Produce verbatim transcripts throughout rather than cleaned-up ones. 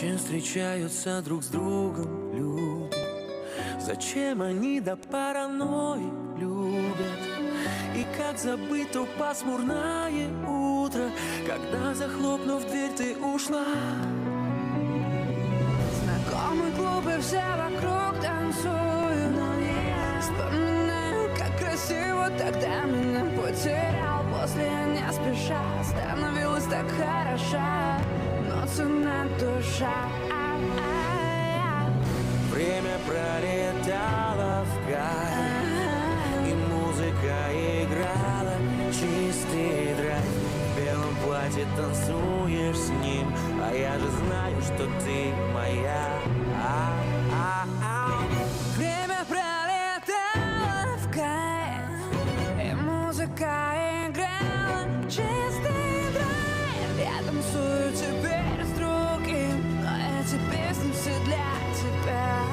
Зачем встречаются друг с другом люди? Зачем они до паранойи любят? И как забыть то пасмурное утро, когда, захлопнув дверь, ты ушла? Знакомые клубы, все вокруг танцуют, но я вспоминаю, как красиво тогда меня потерял. После я не спеша становилась так хороша, но цена душа. Время пролетало вдаль, и музыка играла чистый драйв. В белом платье танцуешь с ним, а я же знаю, что ты моя. А-а-а. Время пролетало в кайф, и музыка играла чистый драйв. Я танцую теперь с другим, но эти песни все для тебя.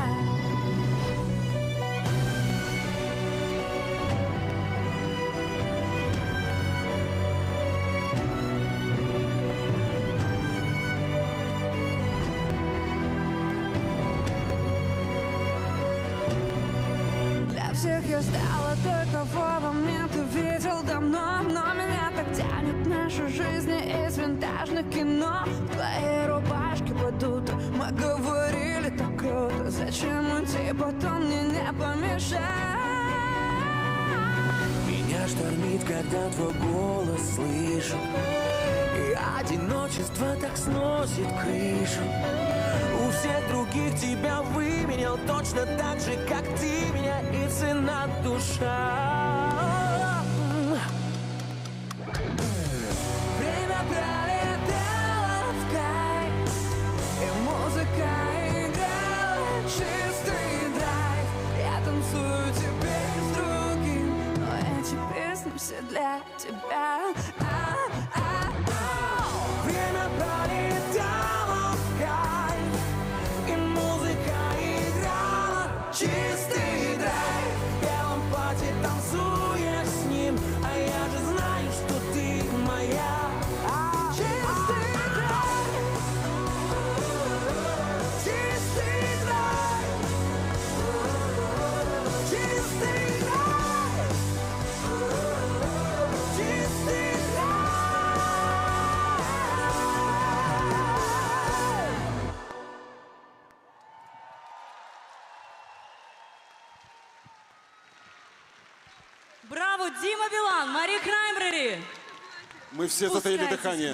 Для всех я стала той, кого во мне ты видел давно, но меня так тянет наша жизнь из винтажных кино. В твоей рубашке под утро мы говорили так круто. Зачем уйти, потом мне не помешать? Меня штормит, когда твой голос слышу, и одиночество так сносит крышу. У всех других тебя выменял точно так же, как ты меня, и цена душа. Время пролетало в кайф, и музыка играла чистый драйв. Я танцую теперь с другим, но эти песни все для тебя. А-а-а. Время пролетало в кайф, и музыка играла чистый драйв. В белом платье танцуешь с ним, а я же знаю, что ты моя. Чистый драйв, чистый драйв, чистый драйв, чистый драйв. Браво, Дима Билан, Мари Краймбрери. Мы все затаили дыхание.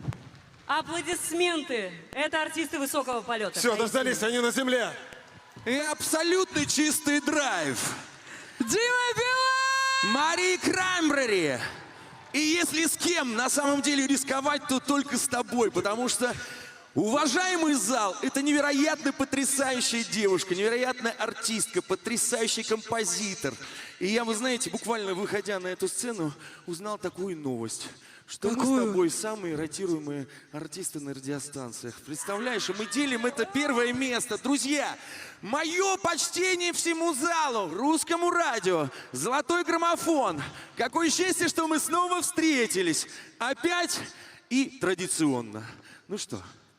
Аплодисменты. Это артисты высокого полета. Все, дождались, они на земле. И абсолютно чистый драйв. Дима Билан! Мари Краймбрери. И если с кем на самом деле рисковать, то только с тобой, потому что, уважаемый зал, это невероятно потрясающая девушка, невероятная артистка, потрясающий композитор. И я, вы знаете, буквально выходя на эту сцену, узнал такую новость, что мы с тобой самые ротируемые артисты на радиостанциях. Представляешь, и мы делим это первое место. Друзья, мое почтение всему залу, русскому радио, золотой граммофон. Какое счастье, что мы снова встретились. Опять и традиционно. Ну что?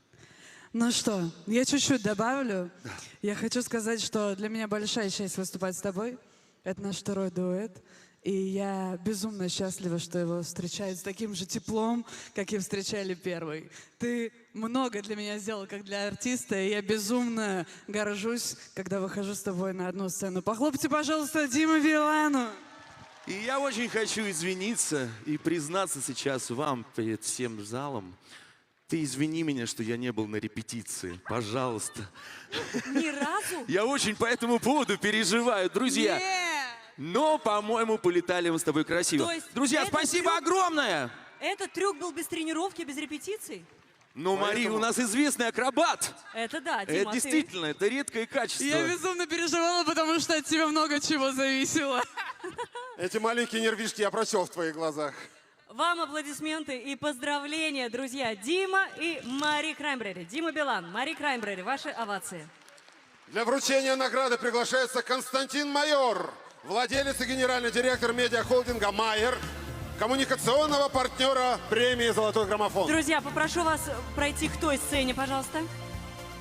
Ну что, я чуть-чуть добавлю. Да. Я хочу сказать, что для меня большая честь выступать с тобой. Это наш второй дуэт. И я безумно счастлива, что его встречают с таким же теплом, как и встречали первый. Ты много для меня сделал, как для артиста, и я безумно горжусь, когда выхожу с тобой на одну сцену. Похлопайте, пожалуйста, Диме Билану. И я очень хочу извиниться и признаться сейчас вам перед всем залом. Ты извини меня, что я не был на репетиции. Пожалуйста. Ни разу? Я очень по этому поводу переживаю, друзья. Нет. Но, по-моему, полетали мы с тобой красиво. То есть Друзья, спасибо трюк... огромное! Этот трюк был без тренировки, без репетиций? Но, Поэтому... Мари, у нас известный акробат. Это да, Дима, Это ты... действительно, это редкое качество. Я безумно переживала, потому что от тебя много чего зависело. Эти маленькие нервишки я прочел в твоих глазах. Вам аплодисменты и поздравления, друзья. Дима и Мари Краймбрери. Дима Билан, Мари Краймбрери, ваши овации. Для вручения награды приглашается Константин Майор, владелец и генеральный директор медиахолдинга «Майер», коммуникационного партнера премии «Золотой граммофон». Друзья, попрошу вас пройти к той сцене, пожалуйста.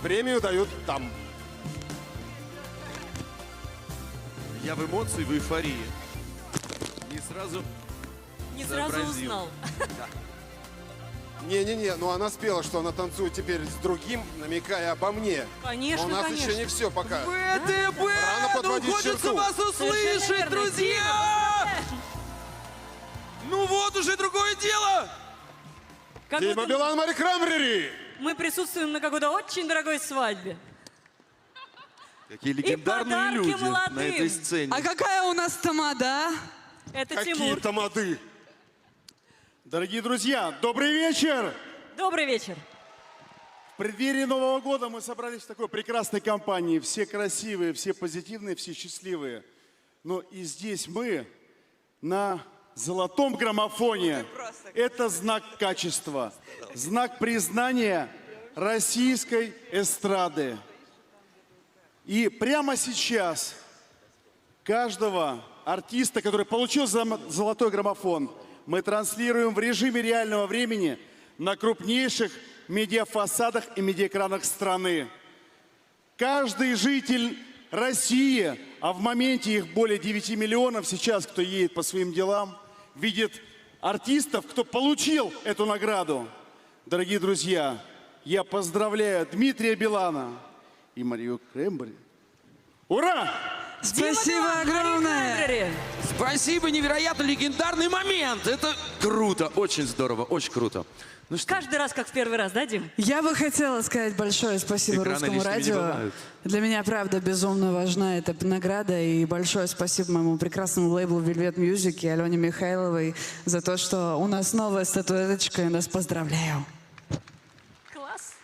Премию дают там. Я в эмоции, в эйфории. Не сразу Не сразу сообразил. узнал. Не-не-не, ну она спела, что она танцует теперь с другим, намекая обо мне. Конечно, У нас конечно. еще не все пока. ВТБ! Рано Ну, подводить хочется черту. вас Совершенно услышать, верно, друзья! Дима, Ну вот уже другое дело! Как Дима будто Билан, Мари Краймбрери. мы присутствуем на какой-то очень дорогой свадьбе. Какие легендарные подарки люди на молодым. этой сцене. А какая у нас тамада? Это Какие Тимур. тамады. Дорогие друзья, добрый вечер! Добрый вечер. В преддверии Нового года мы собрались в такой прекрасной компании. Все красивые, все позитивные, все счастливые. Но и здесь мы на золотом граммофоне. Это знак качества, знак признания российской эстрады. И прямо сейчас каждого артиста, который получил зам- золотой граммофон, мы транслируем в режиме реального времени на крупнейших медиафасадах и медиаэкранах страны. Каждый житель России, а в моменте их более девяти миллионов сейчас, кто едет по своим делам, видит артистов, кто получил эту награду. Дорогие друзья, я поздравляю Дмитрия Билана и Марию Краймбрери. Ура! Спасибо Дима Билан, Мари огромное. Краймбрери. Спасибо, невероятно легендарный момент. Это круто, очень здорово, очень круто. Ну что, Каждый раз как в первый раз, да, Дим? Я бы хотела сказать большое спасибо Экраны Русскому лишними не радио. бывают. Для меня, правда, безумно важна эта награда. И большое спасибо моему прекрасному лейблу Velvet Music и Алене Михайловой за то, что у нас новая статуэточка, и нас поздравляю. Класс.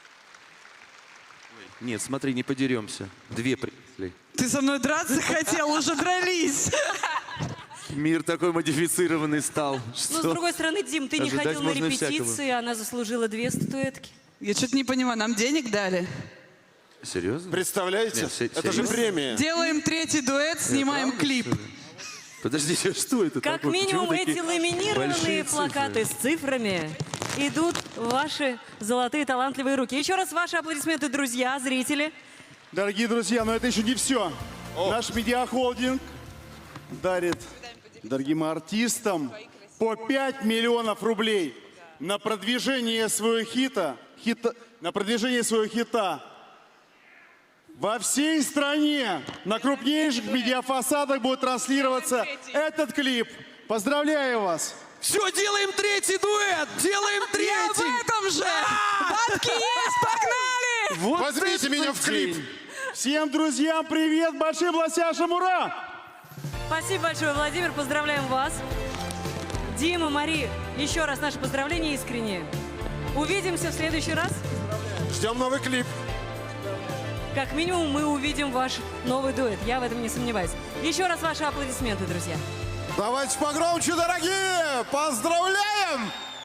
нет, смотри, не подеремся. Две принесли. Ты со мной драться хотел? Уже дрались. Мир такой модифицированный стал. Но с что другой стороны, Дим, ты не ожидать ходил на можно репетиции, всякого. она заслужила две статуэтки. Я что-то не понимаю, нам денег дали? Серьезно? Представляете? Нет, се- Это же серьезно? премия. Делаем третий дуэт, снимаем Правда, клип. что ли? Подождите, что это Как такое? Почему минимум, такие эти ламинированные большие плакаты с цифры? цифрами идут в ваши золотые талантливые руки. Еще раз ваши аплодисменты, друзья, зрители. Дорогие друзья, но это еще не все. Наш медиахолдинг дарит дорогим артистам по пять миллионов рублей на продвижение своего хита, хита, на продвижение своего хита во всей стране. На крупнейших медиафасадах будет транслироваться этот клип. Поздравляю вас! Все, делаем третий дуэт! Делаем Я в третий! этом же! Бабки есть, погнали! Вот Возьмите это меня в клип. день. Всем друзьям привет, большим лосяшам, ура! Спасибо большое, Владимир, поздравляем вас. Дима, Мари, еще раз наши поздравления искренние. Увидимся в следующий раз. Ждем новый клип. Как минимум, мы увидим ваш новый дуэт. Я в этом не сомневаюсь. Еще раз ваши аплодисменты, друзья. Давайте погромче, дорогие! Поздравляем!